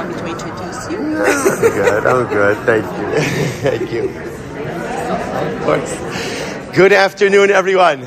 want me to introduce you? I'm good. Thank you. Thank you. Of course. Good afternoon, everyone.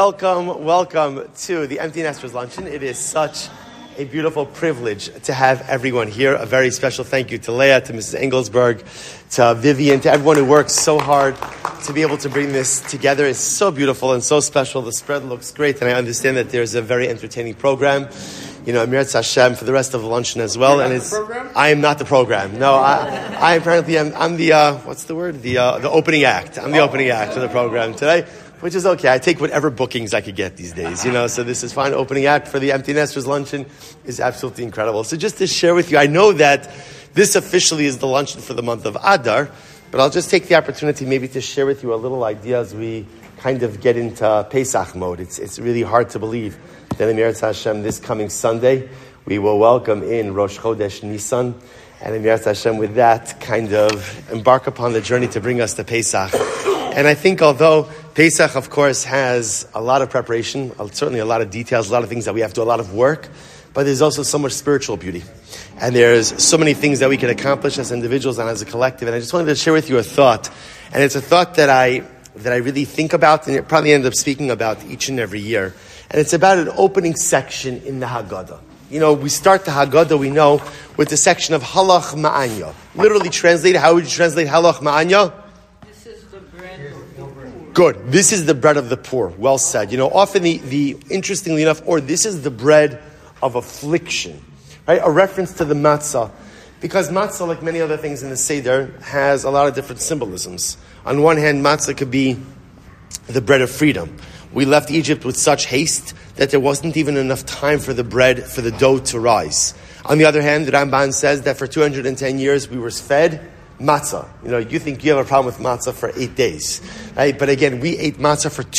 Welcome to the Empty Nesters Luncheon. It is such a beautiful privilege to have everyone here. A very special thank you to Leah, to Mrs. Engelsberg, to Vivian, to everyone who works so hard to be able to bring this together. It's so beautiful and so special. The spread looks great, and I understand that there's a very entertaining program. You know, Amirat Hashem for the rest of the luncheon as well. You're not the program? I am not the program. No, I apparently am. I'm the what's the word? The opening act. I'm the opening act for the program today, which is okay. I take whatever bookings I could get these days. You know, so this is fine. Opening act for the Empty Nesters Luncheon is absolutely incredible. So just to share with you, I know that this officially is the luncheon for the month of Adar, but I'll just take the opportunity maybe to share with you a little idea as we kind of get into Pesach mode. It's really hard to believe that Amirat Hashem this coming Sunday we will welcome in Rosh Chodesh Nisan, and Amirat Hashem with that kind of embark upon the journey to bring us to Pesach. And I think although Pesach of course has a lot of preparation, certainly a lot of details, a lot of things that we have to do, a lot of work, but there's also so much spiritual beauty. And there's so many things that we can accomplish as individuals and as a collective. And I just wanted to share with you a thought. And it's a thought that I really think about, and it probably end up speaking about each and every year. And it's about an opening section in the Haggadah. You know, we start the Haggadah, we know, with the section of Halach Ma'anya. Literally translated, how would you translate Halach Ma'anya? This is the bread of the poor. Good. This is the bread of the poor. Well said. You know, often the interestingly enough, or this is the bread of affliction. Right? A reference to the matzah. Because matzah, like many other things in the Seder, has a lot of different symbolisms. On one hand, matzah could be the bread of freedom. We left Egypt with such haste that there wasn't even enough time for the bread, for the dough to rise. On the other hand, the Ramban says that for 210 years we were fed matzah. You know, you think you have a problem with matzah for 8 days. Right? But again, we ate matzah for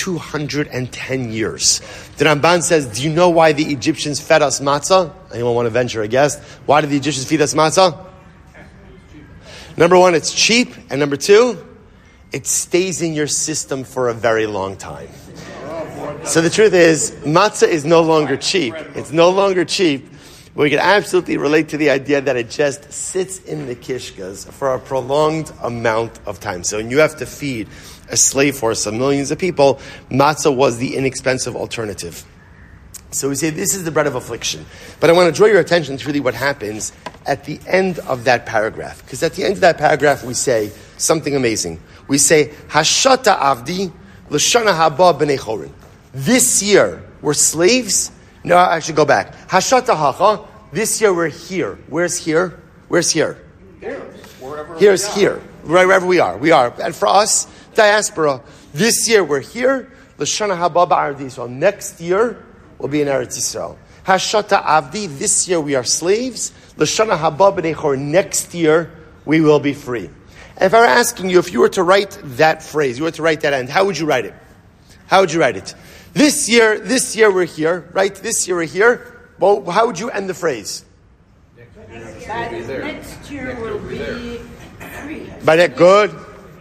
210 years. The Ramban says, do you know why the Egyptians fed us matzah? Anyone want to venture a guess? Why did the Egyptians feed us matzah? Number one, it's cheap. And number two, it stays in your system for a very long time. So the truth is, matzah is no longer cheap. It's no longer cheap. But we can absolutely relate to the idea that it just sits in the kishkas for a prolonged amount of time. So when you have to feed a slave force of millions of people, matzah was the inexpensive alternative. So we say this is the bread of affliction. But I want to draw your attention to really what happens at the end of that paragraph. Because at the end of that paragraph we say something amazing. We say, Hashata avdi l'shana haba b'nei chorin. This year we're slaves. No, I should go back. Hashata hacha. This year we're here. Where's here? Where's here? Here's here. Wherever we are. We are. And for us, diaspora, this year we're here. L'shana haba b'Eretz Yisrael. Next year we'll be in Eretz Yisrael. Hashata avdi. This year we are slaves. L'shana haba b'nei chor. Next year we will be free. And if I were asking you, if you were to write that phrase, you were to write that end, how would you write it? How would you write it? This year we're here, right? This year we're here. Well, how would you end the phrase? Next year will be free. By that, good.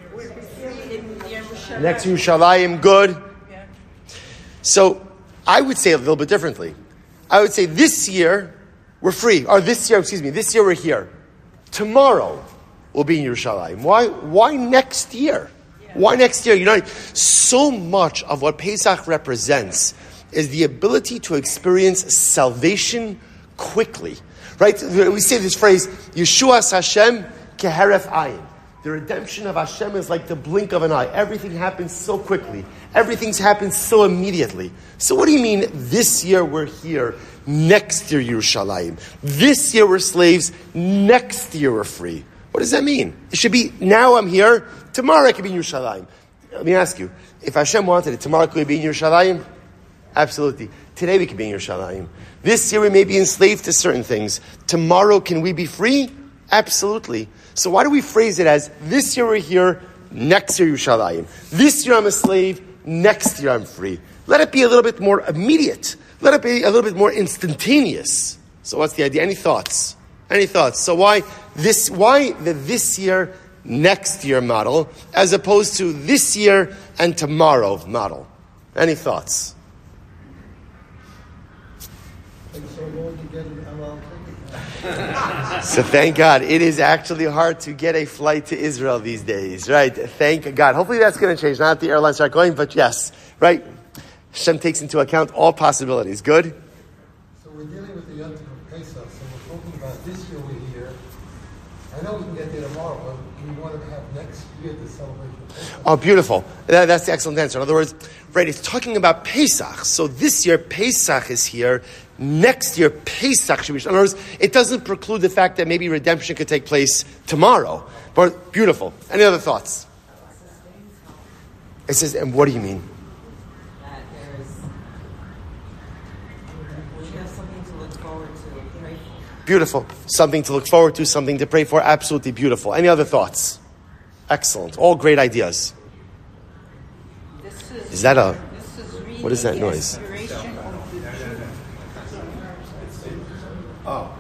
Next Yerushalayim, good. So I would say a little bit differently. I would say this year we're free. Or this year we're here. Tomorrow we'll be in Yerushalayim. Why next year? Why next year? You know, so much of what Pesach represents is the ability to experience salvation quickly. Right? We say this phrase, Yeshuas Hashem keheref ayin. The redemption of Hashem is like the blink of an eye. Everything happens so quickly. Everything's happened so immediately. So what do you mean this year we're here, next year Yerushalayim? This year we're slaves, next year we're free. What does that mean? It should be, now I'm here, tomorrow I could be in Yerushalayim. Let me ask you, if Hashem wanted it, tomorrow could we be in Yerushalayim? Absolutely. Today we could be in Yerushalayim. This year we may be enslaved to certain things. Tomorrow can we be free? Absolutely. So why do we phrase it as, this year we're here, next year Yerushalayim? This year I'm a slave, next year I'm free. Let it be a little bit more immediate. Let it be a little bit more instantaneous. So what's the idea? Any thoughts? So why the this year, next year model, as opposed to this year and tomorrow model? Any thoughts? It's so long to get an LL ticket. So thank God. It is actually hard to get a flight to Israel these days, right? Thank God. Hopefully that's going to change. Not the airlines start going, but yes, right? Hashem takes into account all possibilities. Good? So we're dealing with the Yom Tov of Pesach, so we're talking about this year we're here. I know we can get there tomorrow, but we want to have next year the celebration of Pesach. Oh, beautiful. That's the excellent answer. In other words, right, it's talking about Pesach. So this year, Pesach is here. Next year, Pesach should be. In other words, it doesn't preclude the fact that maybe redemption could take place tomorrow. But beautiful. Any other thoughts? It says, and what do you mean? That we have something to look forward to, pray for. Beautiful. Something to look forward to, something to pray for. Absolutely beautiful. Any other thoughts? Excellent. All great ideas. Is that a... Really what is that noise? Oh.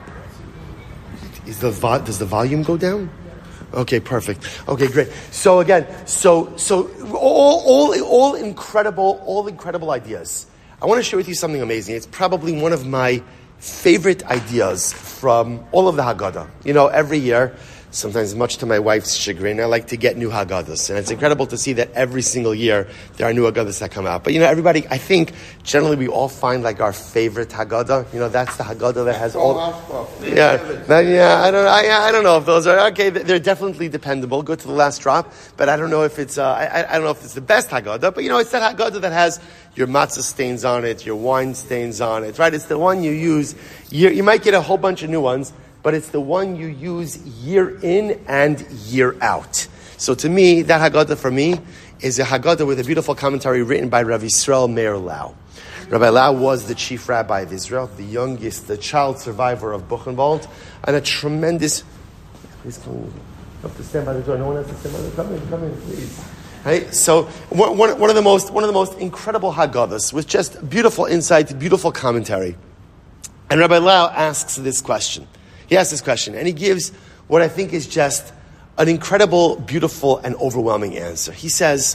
Does the volume go down? Okay, perfect. Okay, great. So again, so all incredible ideas. I want to share with you something amazing. It's probably one of my favorite ideas from all of the Haggadah. You know, every year, sometimes much to my wife's chagrin, I like to get new Haggadahs. And it's incredible to see that every single year there are new Haggadahs that come out. But you know, everybody, I think, generally we all find like our favorite Haggadah. You know, that's the Haggadah that has all... I don't know if those are... Okay, they're definitely dependable. Go to the last drop. But I don't know if it's... I don't know if it's the best Haggadah. But you know, it's that Haggadah that has your matzah stains on it, your wine stains on it, right? It's the one you use. You might get a whole bunch of new ones, but it's the one you use year in and year out. So to me, that Haggadah for me is a Haggadah with a beautiful commentary written by Rav Yisrael Meir Lau. Rabbi Lau was the chief rabbi of Israel, the youngest, the child survivor of Buchenwald, and a tremendous... Please come up to stand by the door. No one has to stand by the door. Come in, please. Right? So one of the most incredible Haggadahs with just beautiful insight, beautiful commentary. And Rabbi Lau asks this question. He asks this question, and he gives what I think is just an incredible, beautiful, and overwhelming answer. He says,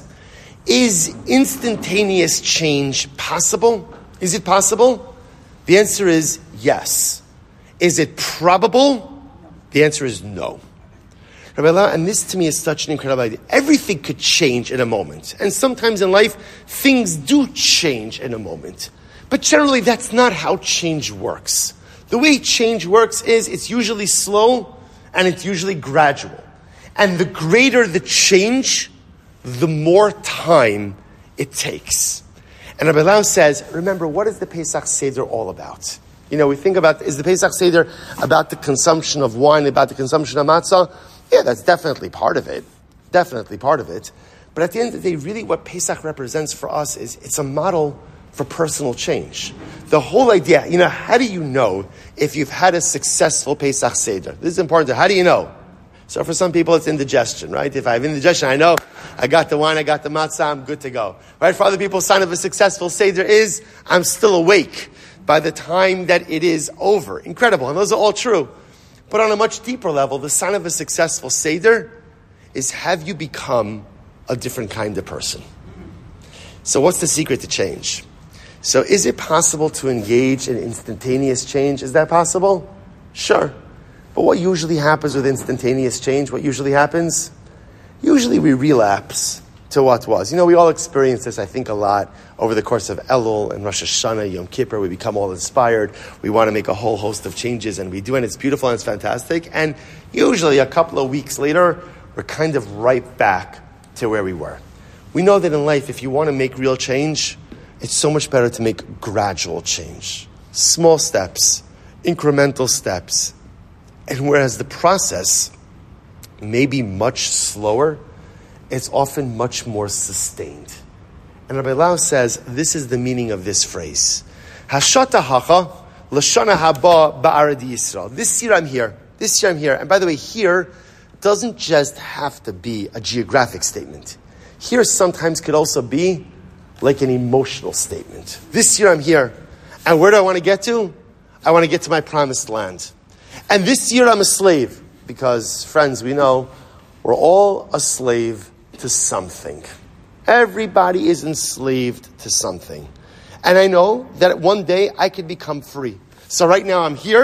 is instantaneous change possible? Is it possible? The answer is yes. Is it probable? The answer is no. Rabbi Lau, and this to me is such an incredible idea. Everything could change in a moment. And sometimes in life, things do change in a moment. But generally, that's not how change works. The way change works is it's usually slow and it's usually gradual. And the greater the change, the more time it takes. And Rabbi Lau says, remember, what is the Pesach Seder all about? You know, we think about, is the Pesach Seder about the consumption of wine, about the consumption of matzah? Yeah, that's definitely part of it. Definitely part of it. But at the end of the day, really what Pesach represents for us is it's a model for personal change. The whole idea, you know, how do you know if you've had a successful Pesach Seder? This is important. How do you know? So for some people, it's indigestion, right? If I have indigestion, I know I got the wine, I got the matzah, I'm good to go. Right? For other people, sign of a successful Seder is I'm still awake by the time that it is over. Incredible. And those are all true. But on a much deeper level, the sign of a successful Seder is have you become a different kind of person? So what's the secret to change? So is it possible to engage in instantaneous change? Is that possible? Sure. But what usually happens with instantaneous change? What usually happens? Usually we relapse to what was. You know, we all experience this, I think, a lot over the course of Elul and Rosh Hashanah, Yom Kippur. We become all inspired. We want to make a whole host of changes, and we do, and it's beautiful and it's fantastic. And usually a couple of weeks later, we're kind of right back to where we were. We know that in life, if you want to make real change, it's so much better to make gradual change. Small steps, incremental steps. And whereas the process may be much slower, it's often much more sustained. And Rabbi Lau says, this is the meaning of this phrase. Hashata hacha, l'shana haba ba'arad Yisrael. This year I'm here. This year I'm here. And by the way, here doesn't just have to be a geographic statement. Here sometimes could also be like an emotional statement. This year I'm here. And where do I want to get to? I want to get to my promised land. And this year I'm a slave. Because, friends, we know we're all a slave to something. Everybody is enslaved to something. And I know that one day I could become free. So right now I'm here,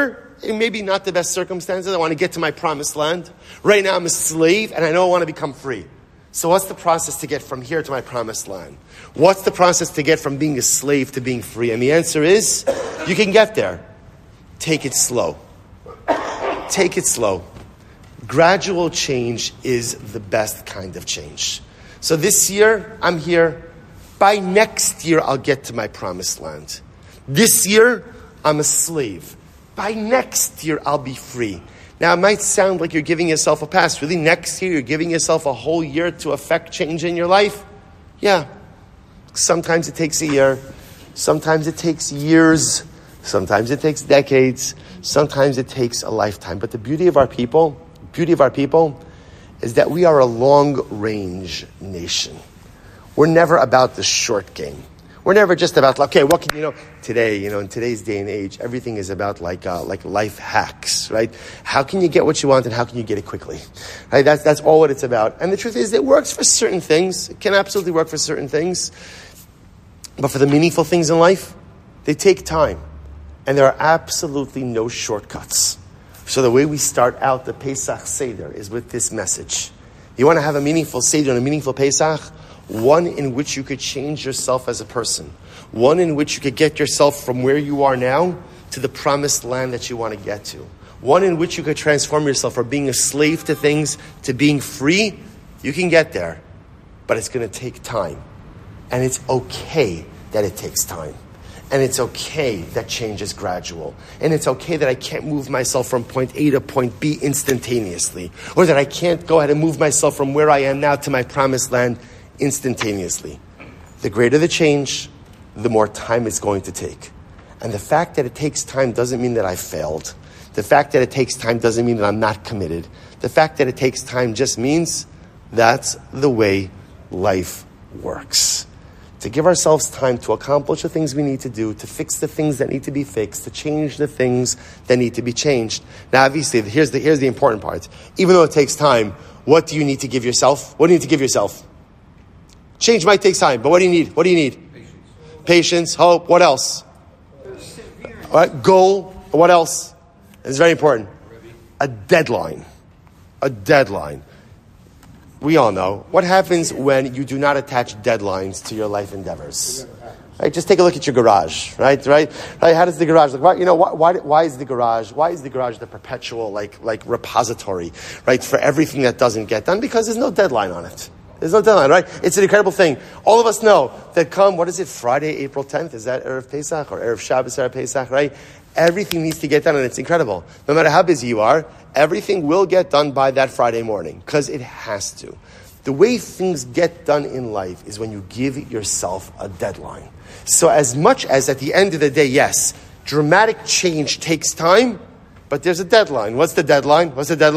maybe not the best circumstances. I want to get to my promised land. Right now I'm a slave and I know I want to become free. So what's the process to get from here to my promised land? What's the process to get from being a slave to being free? And the answer is, you can get there. Take it slow. Take it slow. Gradual change is the best kind of change. So this year, I'm here. By next year, I'll get to my promised land. This year, I'm a slave. By next year, I'll be free. Now, it might sound like you're giving yourself a pass. Really, next year, you're giving yourself a whole year to affect change in your life? Yeah. Sometimes it takes a year. Sometimes it takes years. Sometimes it takes decades. Sometimes it takes a lifetime. But the beauty of our people is that we are a long-range nation. We're never about the short game. We're never just about, okay, what can today, in today's day and age, everything is about like life hacks, right? How can you get what you want and how can you get it quickly? Right? That's all what it's about. And the truth is, it works for certain things. It can absolutely work for certain things. But for the meaningful things in life, they take time. And there are absolutely no shortcuts. So the way we start out the Pesach Seder is with this message. You want to have a meaningful Seder and a meaningful Pesach? One in which you could change yourself as a person. One in which you could get yourself from where you are now to the promised land that you want to get to. One in which you could transform yourself from being a slave to things to being free. You can get there, but it's going to take time. And it's okay that it takes time. And it's okay that change is gradual. And it's okay that I can't move myself from point A to point B instantaneously. Or that I can't go ahead and move myself from where I am now to my promised land instantaneously. The greater the change, the more time it's going to take. And the fact that it takes time doesn't mean that I failed. The fact that it takes time doesn't mean that I'm not committed. The fact that it takes time just means that's the way life works. To give ourselves time to accomplish the things we need to do, to fix the things that need to be fixed, to change the things that need to be changed. Now, obviously, here's the important part. Even though it takes time, what do you need to give yourself? What do you need to give yourself? Change might take time, but what do you need? What do you need? Patience, hope, what else? All right, goal, what else? It's very important. A deadline. A deadline. We all know. What happens when you do not attach deadlines to your life endeavors? Right? Just take a look at your garage, right? How does the garage look? Why is the garage the perpetual like repository, right, for everything that doesn't get done? Because there's no deadline on it. There's no deadline, right? It's an incredible thing. All of us know that come, Friday, April 10th? Is that Erev Pesach or Erev Shabbos, Erev Pesach, right? Everything needs to get done, and it's incredible. No matter how busy you are, everything will get done by that Friday morning, because it has to. The way things get done in life is when you give yourself a deadline. So as much as at the end of the day, yes, dramatic change takes time, but there's a deadline. What's the deadline?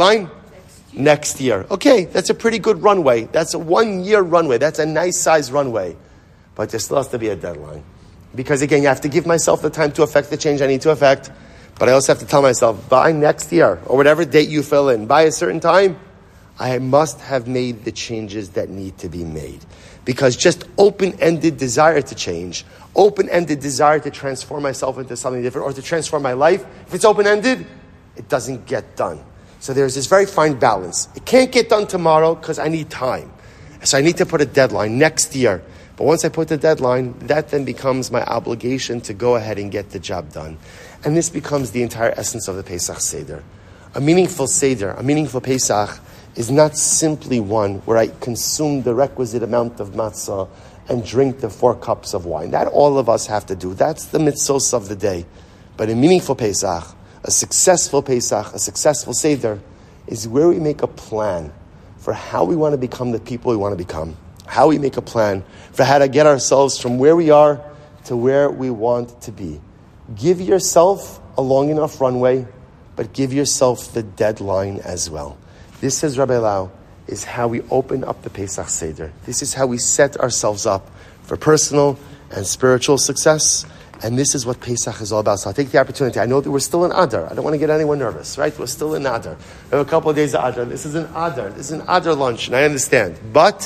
Next year. Okay, that's a pretty good runway. That's a 1 year runway. That's a nice size runway. But there still has to be a deadline. Because again, you have to give myself the time to affect the change I need to affect. But I also have to tell myself, by next year, or whatever date you fill in, by a certain time, I must have made the changes that need to be made. Because just open-ended desire to change, open-ended desire to transform myself into something different, or to transform my life, if it's open-ended, it doesn't get done. So there's this very fine balance. It can't get done tomorrow because I need time. So I need to put a deadline next year. But once I put the deadline, that then becomes my obligation to go ahead and get the job done. And this becomes the entire essence of the Pesach Seder. A meaningful Seder, a meaningful Pesach, is not simply one where I consume the requisite amount of matzah and drink the 4 cups of wine. That all of us have to do. That's the mitzvos of the day. But a meaningful Pesach, a successful Pesach, a successful Seder, is where we make a plan for how we want to become the people we want to become. How we make a plan for how to get ourselves from where we are to where we want to be. Give yourself a long enough runway, but give yourself the deadline as well. This, says Rabbi Lau, is how we open up the Pesach Seder. This is how we set ourselves up for personal and spiritual success. And this is what Pesach is all about. So I'll take the opportunity. I know that we're still in Adar. I don't want to get anyone nervous, right? We're still in Adar. We have a couple of days of Adar. This is an Adar. This is an Adar lunch, and I understand. But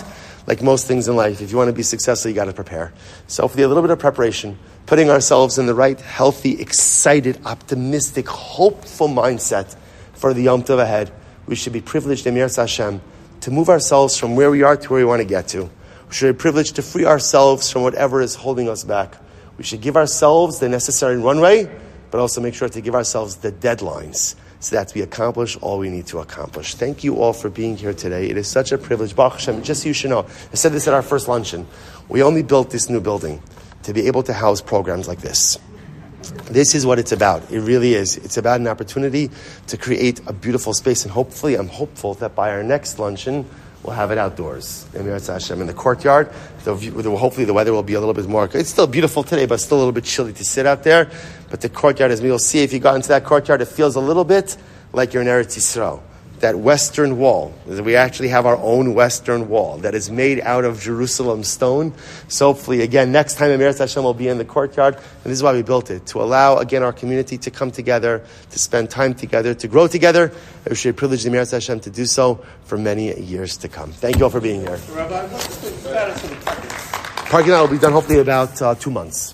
like most things in life, if you want to be successful, you got to prepare. So hopefully a little bit of preparation, putting ourselves in the right, healthy, excited, optimistic, hopeful mindset for the Yom Tov ahead. We should be privileged, Emiras Hashem, to move ourselves from where we are to where we want to get to. We should be privileged to free ourselves from whatever is holding us back. We should give ourselves the necessary runway, but also make sure to give ourselves the deadlines so that we accomplish all we need to accomplish. Thank you all for being here today. It is such a privilege. Baruch Hashem, just so you should know, I said this at our first luncheon. We only built this new building to be able to house programs like this. This is what it's about. It really is. It's about an opportunity to create a beautiful space, and hopefully, I'm hopeful that by our next luncheon, we'll have it outdoors. Emiras Hashem in the courtyard. Hopefully the weather will be a little bit more. It's still beautiful today, but still a little bit chilly to sit out there. But the courtyard, as we'll see, if you got into that courtyard, it feels a little bit like you're in Eretz Yisrael. That western wall. We actually have our own western wall that is made out of Jerusalem stone. So hopefully, again, next time Emiras Hashem will be in the courtyard. And this is why we built it. To allow, again, our community to come together, to spend time together, to grow together. We should privilege Emiras Hashem to do so for many years to come. Thank you all for being here. Rabbi, what's the status of the parking lot? Parking lot will be done hopefully about 2 months.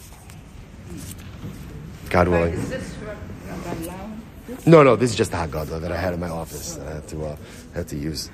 God willing. Is this Rabbi Lau? No, this is just the Haggadah that I had in my office that I had to use.